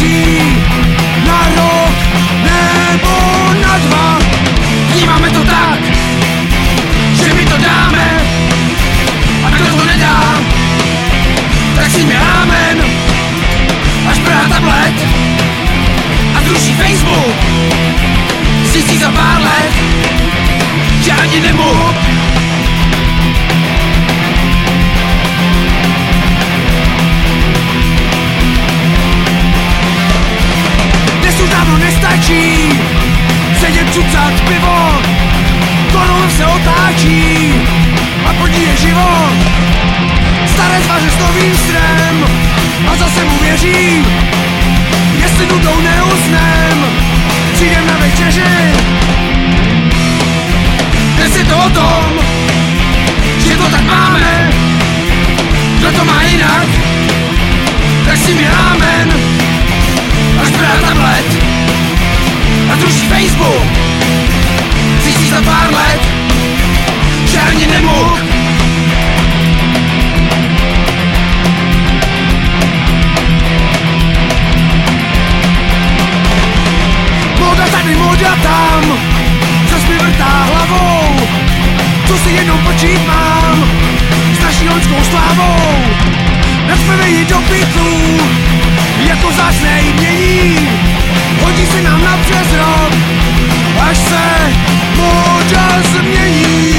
stačí na rok nebo na dva. Vnímáme to tak, že my to dáme, a kdo to nedá, tak si mi amen. Až brá tablet a zruší Facebook, zjistí za pár let, že ani nemohl. Dnes už dávno nestačí sedět, cucat pivo, kolem se otáčí a pod ní je život. Staré tváře s novým snem a zase mu věřím, jestli nudou neusnem, přijdem na večeři. Dnes je to o tom, že to tak máme, kdo to má jinak, tak si mi amen. Až brá tablet a zruší Facebook, zjistí za pár let, že ani nemohl. Moda tady, moda tam, zas mi vrtá hlavou, co si jenom počít mám s naší loňskou slávou. Nacpeme ji do pytlů, jako vzácné jmění, hodí se nám na přes rok, až se moda změní.